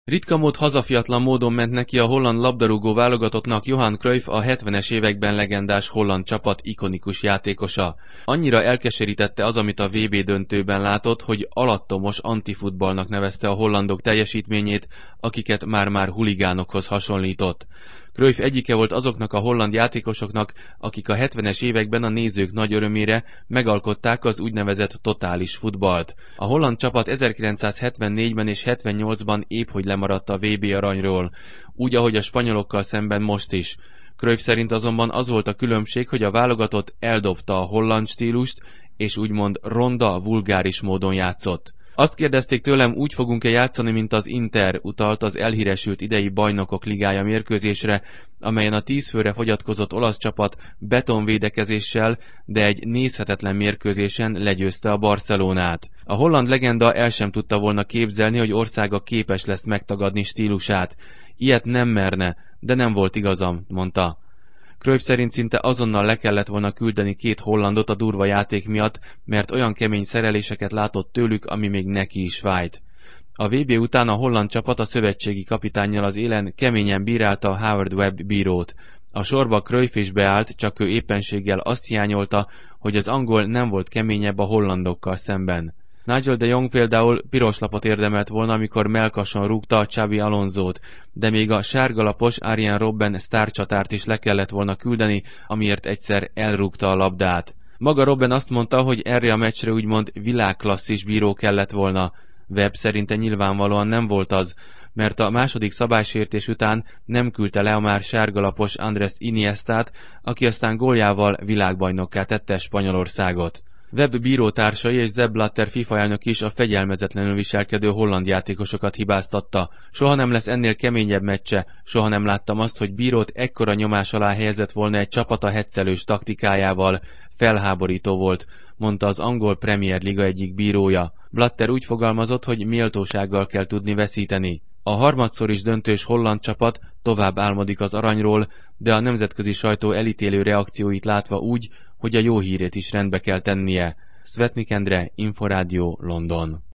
Ritka mód hazafiatlan módon ment neki a holland labdarúgó válogatottnak Johan Cruyff, a 70-es években legendás holland csapat ikonikus játékosa. Annyira elkeserítette az, amit a VB döntőben látott, hogy alattomos antifutballnak nevezte a hollandok teljesítményét, akiket már-már huligánokhoz hasonlított. Cruyff egyike volt azoknak a holland játékosoknak, akik a 70-es években a nézők nagy örömére megalkották az úgynevezett totális futballt. A holland csapat 1974-ben és 78-ban épphogy lemaradt a VB aranyról, úgy, ahogy a spanyolokkal szemben most is. Cruyff szerint azonban az volt a különbség, hogy a válogatott eldobta a holland stílust, és úgymond ronda, vulgáris módon játszott. Azt kérdezték tőlem, úgy fogunk-e játszani, mint az Inter, utalt az elhíresült idei Bajnokok Ligája mérkőzésre, amelyen a 10 főre fogyatkozott olasz csapat betonvédekezéssel, de egy nézhetetlen mérkőzésen legyőzte a Barcelonát. A holland legenda el sem tudta volna képzelni, hogy országa képes lesz megtagadni stílusát. Ilyet nem merne, de nem volt igazam, mondta. Cruyff szerint szinte azonnal le kellett volna küldeni 2 hollandot a durva játék miatt, mert olyan kemény szereléseket látott tőlük, ami még neki is fájt. A VB után a holland csapat a szövetségi kapitánnyal az élen keményen bírálta Howard Webb bírót. A sorba Cruyff is beállt, csak ő éppenséggel azt hiányolta, hogy az angol nem volt keményebb a hollandokkal szemben. Nigel de Jong például piros lapot érdemelt volna, amikor mellkason rúgta a Xabi Alonzót, de még a sárgalapos Arjen Robben sztárcsatárt is le kellett volna küldeni, amiért egyszer elrúgta a labdát. Maga Robben azt mondta, hogy erre a meccsre úgymond világklasszis bíró kellett volna. Webb szerinte nyilvánvalóan nem volt az, mert a második szabálysértés után nem küldte le a már sárgalapos Andrés Iniestát, aki aztán góljával világbajnokká tette Spanyolországot. Webb bírótársai és Sepp Blatter FIFA elnök is a fegyelmezetlenül viselkedő holland játékosokat hibáztatta. Soha nem lesz ennél keményebb meccse, soha nem láttam azt, hogy bírót ekkora nyomás alá helyezett volna egy csapata heccelős taktikájával. Felháborító volt, mondta az angol Premier Liga egyik bírója. Blatter úgy fogalmazott, hogy méltósággal kell tudni veszíteni. A harmadszor is döntős holland csapat tovább álmodik az aranyról, de a nemzetközi sajtó elítélő reakcióit látva úgy, hogy a jó hírét is rendbe kell tennie. Szvetnik Endre, Inforádió, London.